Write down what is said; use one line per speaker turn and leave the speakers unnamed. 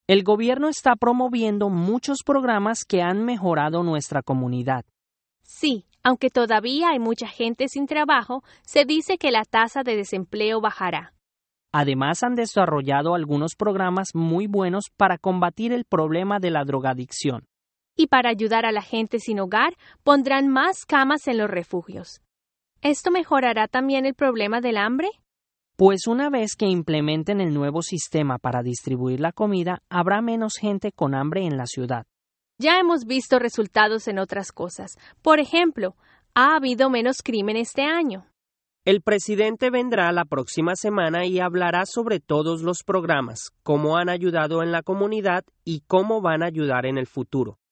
El gobierno está promoviendo muchos programas que han mejorado nuestra comunidad.
Sí, aunque todavía hay mucha gente sin trabajo, se dice que la tasa de desempleo bajará.
Además, han desarrollado algunos programas muy buenos para combatir el problema de la drogadicción.
Y para ayudar a la gente sin hogar, pondrán más camas en los refugios. ¿Esto mejorará también el problema del hambre?
Pues una vez que implementen el nuevo sistema para distribuir la comida, habrá menos gente con hambre en la ciudad.
Ya hemos visto resultados en otras cosas. Por ejemplo, ha habido menos crimen este año.
El presidente vendrá la próxima semana y hablará sobre todos los programas, cómo han ayudado en la comunidad y cómo van a ayudar en el futuro.